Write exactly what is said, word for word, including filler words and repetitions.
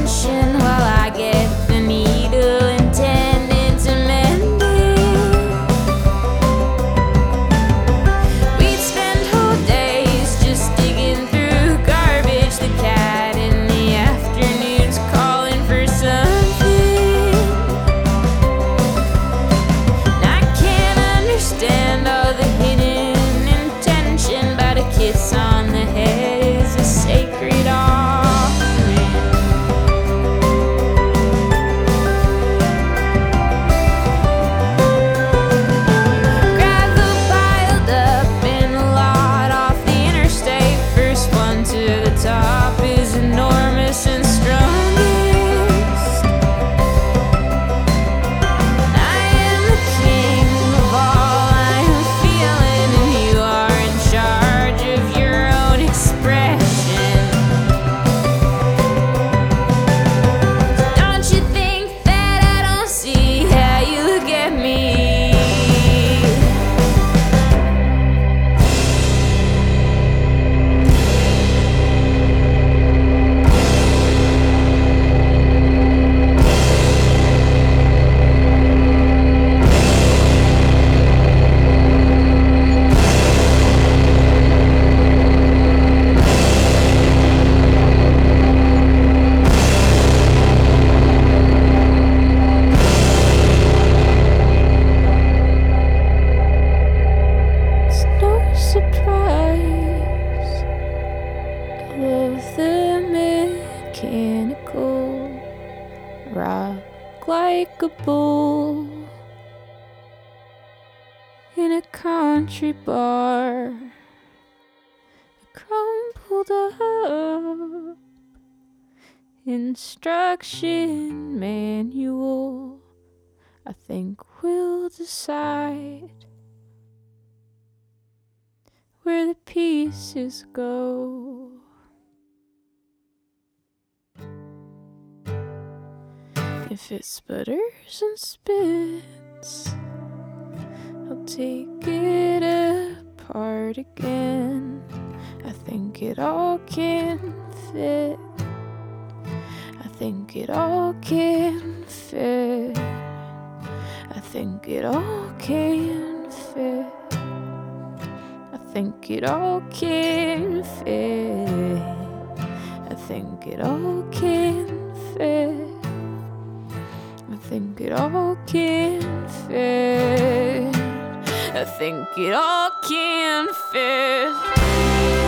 attention while I get the needle intended to mend it. We'd spend whole days just digging through garbage, the cat in the afternoons calling for something. And I can't understand all the hidden intention, but a kiss on the head is a sacred offering. Gravel piled up in a lot off the interstate. First one to the top is enormous and strongest. I am the king of all I am feeling, and you are in charge of your own expression. Don't you think that I don't see how you look at me? It's no surprise. I love the mechanical rock like a bull in a country bar. A crumpled up instruction manual. I think we'll decide where the pieces go. If it sputters and spits, I'll take it apart again. I think it all can fit. I think it all can fit. I think it all can fit. I think it all can fit. I think it all can fit. I think it all can fit. I think it all can fit.